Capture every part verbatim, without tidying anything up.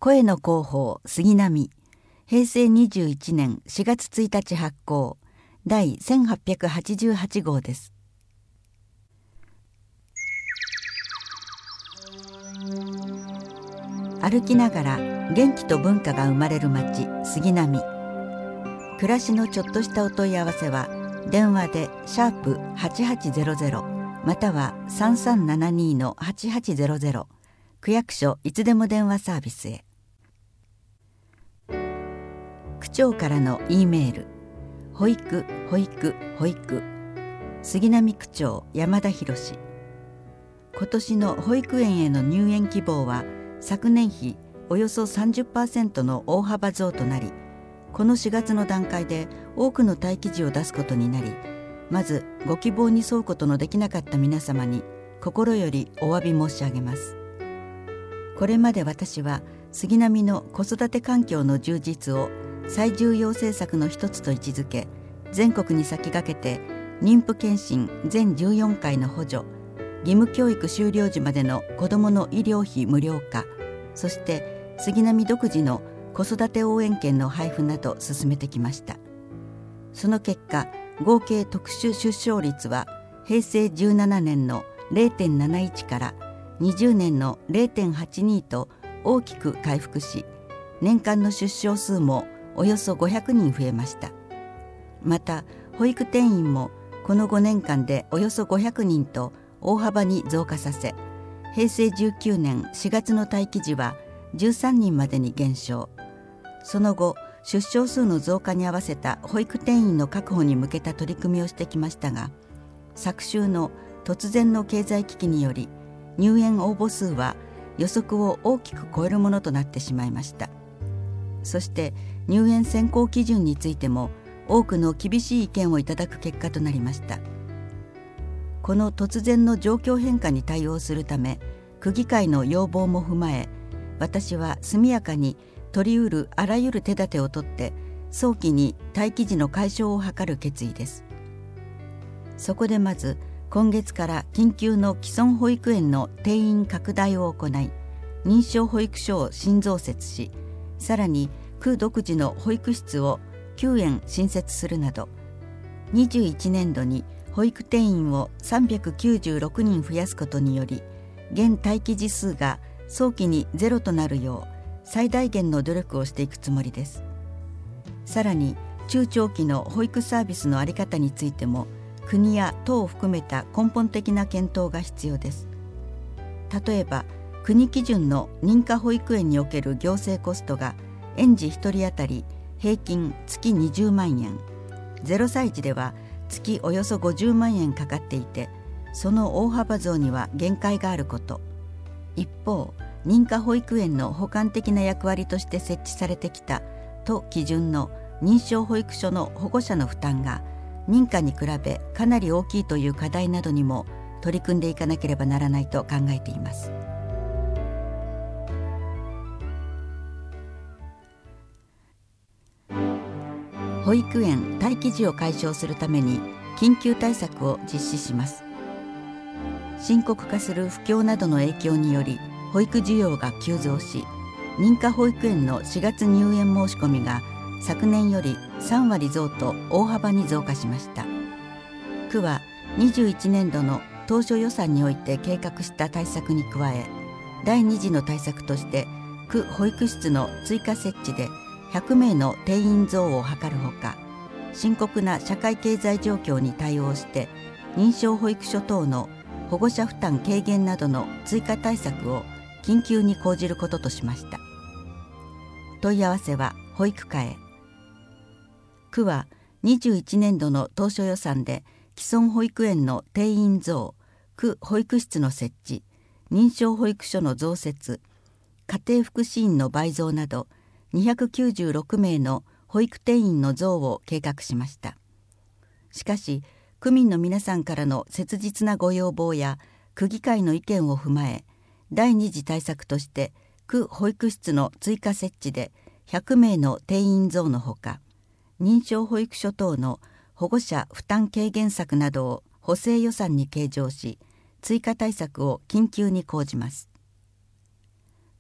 声の広報杉並、平成にじゅういちねんしがつついたち発行、第せんはっぴゃくはちじゅうはち号です。歩きながら元気と文化が生まれる街杉並。暮らしのちょっとしたお問い合わせは電話でシャープはちはちゼロゼロまたはさんさんななにのはちはちゼロゼロ、区役所いつでも電話サービスへ。区長からの E メール、保育保育保育、杉並区長山田博。今年の保育園への入園希望は昨年比およそ さんじゅっパーセント の大幅増となり、このしがつの段階で多くの待機児を出すことになり、まずご希望に沿うことのできなかった皆様に心よりお詫び申し上げます。これまで私は杉並の子育て環境の充実を最重要政策の一つと位置づけ、全国に先駆けて妊婦健診全じゅうよんかいの補助、義務教育終了時までの子どもの医療費無料化、そして杉並独自の子育て応援券の配布など進めてきました。その結果、合計特殊出生率は平成じゅうななねんの れいてんなないち からにじゅうねんの れいてんはちに と大きく回復し、年間の出生数もおよそごひゃくにん増えました。また保育定員もこのごねんかんでおよそごひゃくにんと大幅に増加させ、平成じゅうきゅうねんしがつの待機児はじゅうさんにんまでに減少。その後、出生数の増加に合わせた保育定員の確保に向けた取り組みをしてきましたが、昨秋の突然の経済危機により入園応募数は予測を大きく超えるものとなってしまいました。そして入園選考基準についても多くの厳しい意見をいただく結果となりました。この突然の状況変化に対応するため、区議会の要望も踏まえ、私は速やかに取り得るあらゆる手立てを取って早期に待機児の解消を図る決意です。そこでまず今月から緊急の既存保育園の定員拡大を行い、認証保育所を新増設し、さらに区独自の保育室をきゅうえん新設するなど、にじゅういちねんどに保育定員をさんびゃくきゅうじゅうろくにん増やすことにより、現待機児数が早期にゼロとなるよう最大限の努力をしていくつもりです。さらに中長期の保育サービスの在り方についても国や都を含めた根本的な検討が必要です。例えば国基準の認可保育園における行政コストが園児ひとり当たり平均月にじゅうまんえん、ゼロさい児では月およそごじゅうまんえんかかっていて、その大幅増には限界があること。一方、認可保育園の補完的な役割として設置されてきた都基準の認証保育所の保護者の負担が認可に比べかなり大きいという課題などにも取り組んでいかなければならないと考えています。保育園待機児を解消するために緊急対策を実施します。深刻化する不況などの影響により保育需要が急増し、認可保育園のしがつ入園申し込みが昨年よりさんわり増と大幅に増加しました。区はにじゅういちねんどの当初予算において計画した対策に加え、だいに次の対策として区保育室の追加設置でひゃくめいの定員増を図るほか、深刻な社会経済状況に対応して認証保育所等の保護者負担軽減などの追加対策を緊急に講じることとしました。問い合わせは保育課へ。区はにじゅういちねんどの当初予算で既存保育園の定員増、区保育室の設置、認証保育所の増設、家庭福祉員の倍増などにひゃくきゅうじゅうろくめいの保育定員の増を計画しました。しかし、区民の皆さんからの切実なご要望や区議会の意見を踏まえ、だいに次対策として区保育室の追加設置でひゃくめいの定員増のほか、認証保育所等の保護者負担軽減策などを補正予算に計上し、追加対策を緊急に講じます。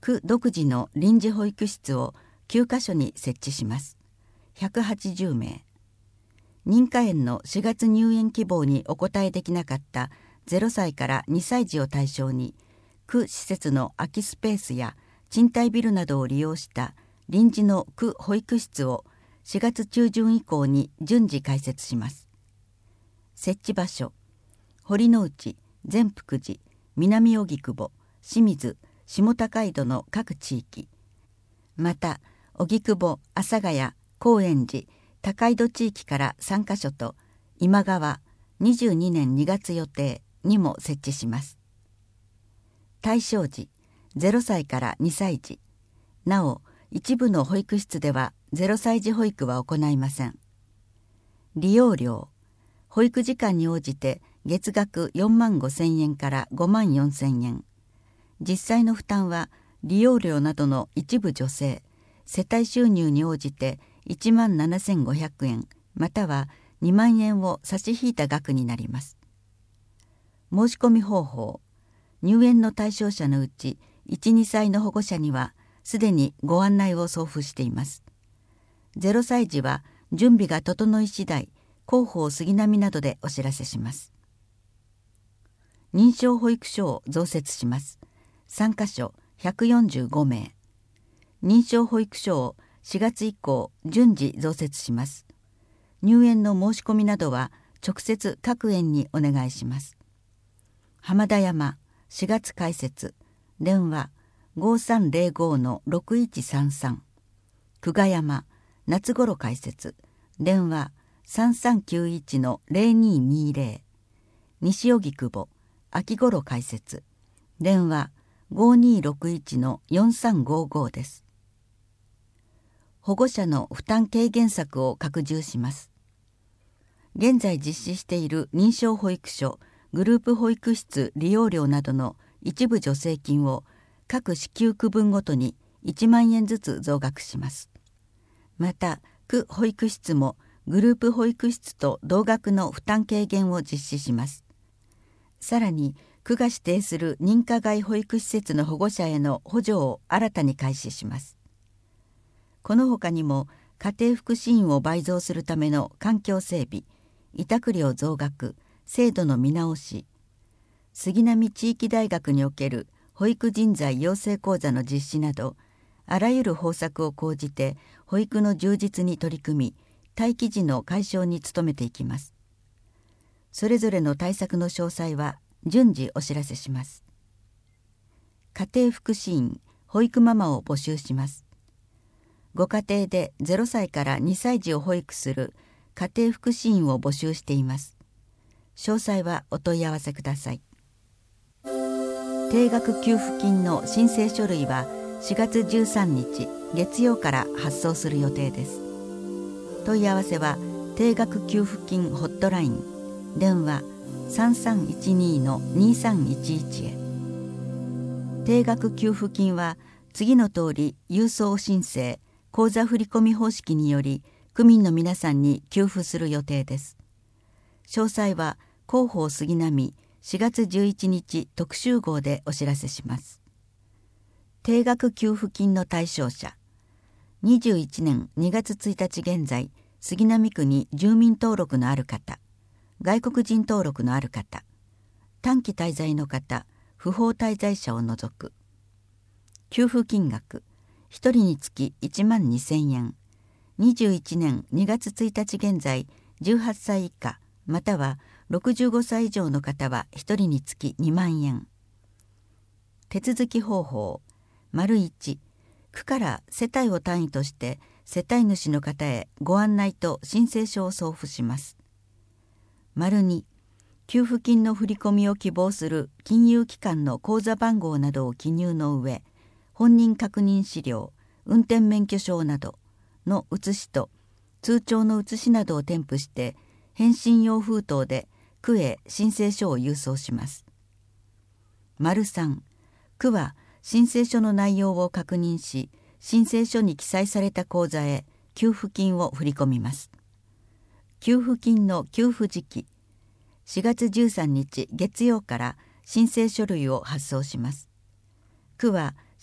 区独自の臨時保育室をきゅうかしょに設置します。ひゃくはちじゅうめい。認可園のしがつ入園希望にお答えできなかったゼロさいからにさい児を対象に、区施設の空きスペースや賃貸ビルなどを利用した臨時の区保育室をしがつちゅうじゅん以降に順次開設します。設置場所、堀之内、善福寺、南荻窪、清水、下高井戸の各地域、また荻窪、阿佐ヶ谷、高円寺、高井戸地域からさんかしょと今川にじゅうにねんにがつ予定にも設置します。対象児、ゼロさいからにさい児。なお、一部の保育室ではゼロさい児保育は行いません。利用料、保育時間に応じて月額よんまんごせんえんからごまんよんせんえん。実際の負担は利用料などの一部助成、世帯収入に応じていちまんななせんごひゃくえんまたはにまんえんを差し引いた額になります。申し込み方法、入園の対象者のうちいち、にさいの保護者にはすでにご案内を送付しています。ゼロさい児は準備が整い次第、広報杉並などでお知らせします。認証保育所を増設します。さんかしょひゃくよんじゅうごめい。認証保育所をしがつ以降順次増設します。入園の申し込みなどは直接各園にお願いします。浜田山しがつ開設、電話 ごさんぜろごのろくいちさんさん。久我山夏頃開設、電話さんさんきゅういちのぜろににぜろ。西荻窪秋頃開設、電話ごにろくいちのよんさんごごです。保護者の負担軽減策を拡充します。現在実施している認証保育所、グループ保育室利用料などの一部助成金を各支給区分ごとにいちまんえんずつ増額します。また、区保育室もグループ保育室と同額の負担軽減を実施します。さらに、区が指定する認可外保育施設の保護者への補助を新たに開始します。このほかにも家庭福祉員を倍増するための環境整備、委託料増額、制度の見直し、杉並地域大学における保育人材養成講座の実施など、あらゆる方策を講じて保育の充実に取り組み、待機児の解消に努めていきます。それぞれの対策の詳細は順次お知らせします。家庭福祉員、保育ママを募集します。ご家庭でゼロさいからにさい児を保育する家庭福祉員を募集しています。詳細はお問い合わせください。定額給付金の申請書類はしがつじゅうさんにち月曜から発送する予定です。問い合わせは定額給付金ホットライン、電話さんさんいちにのにさんいちいちへ。定額給付金は次の通り郵送申請、口座振込方式により区民の皆さんに給付する予定です。詳細は広報杉並しがつじゅういちにち特集号でお知らせします。定額給付金の対象者、にじゅういちねんにがつついたち現在、杉並区に住民登録のある方、外国人登録のある方、短期滞在の方、不法滞在者を除く。給付金額、ひとりにつきいちまんにせんえん。にじゅういちねんにがつついたち現在、じゅうはっさい以下、またはろくじゅうごさい以上の方はひとりにつきにまんえん。手続き方法、丸いち、区から世帯を単位として世帯主の方へご案内と申請書を送付します。丸に、給付金の振り込みを希望する金融機関の口座番号などを記入の上、本人確認資料、運転免許証などの写しと通帳の写しなどを添付して返信用封筒で区へ申請書を郵送します。丸さん、区は申請書の内容を確認し、申請書に記載された口座へ給付金を振り込みます。給付金の給付時期、しがつじゅうさんにち月曜から申請書類を発送します。区は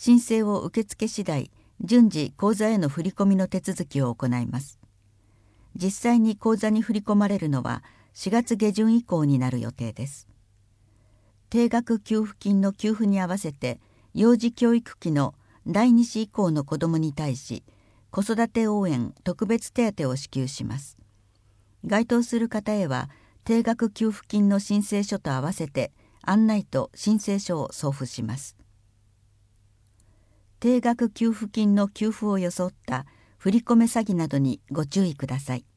申請を受付次第、順次口座への振り込みの手続きを行います。実際に口座に振り込まれるのはしがつ下旬以降になる予定です。定額給付金の給付に合わせて、幼児教育期のだいに子以降の子どもに対し、子育て応援特別手当を支給します。該当する方へは、定額給付金の申請書と合わせて案内と申請書を送付します。定額給付金の給付を装った振り込め詐欺などにご注意ください。